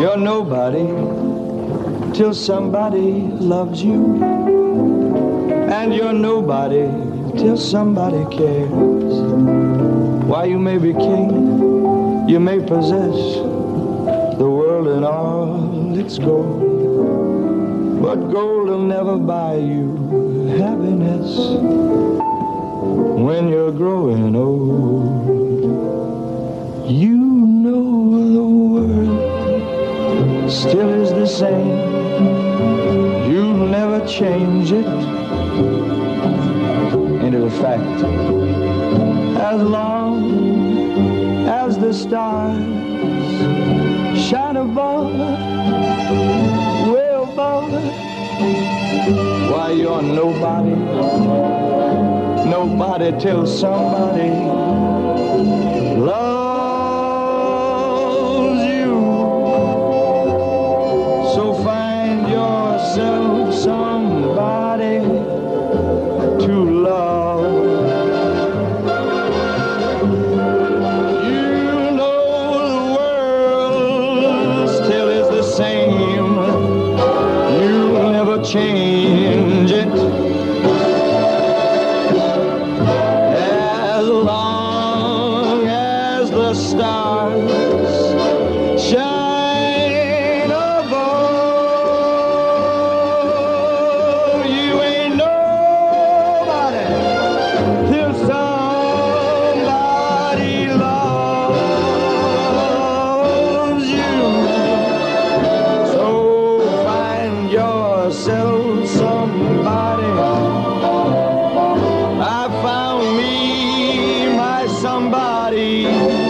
You're nobody till somebody loves you. And you're nobody till somebody cares. Why, you may be king, you may possess the world and all its gold, but gold will never buy you happiness when you're growing old. You know the world still is the same. You'll never change it. Ain't it a fact? As long as the stars shine above, way above, why, you're nobody, nobody till somebody loves you. So find yourself somebody to love. You know the world still is the same. You'll never change it. As long as the stars shine above, you ain't nobody till somebody loves you. So find yourself somebody. I found me my somebody.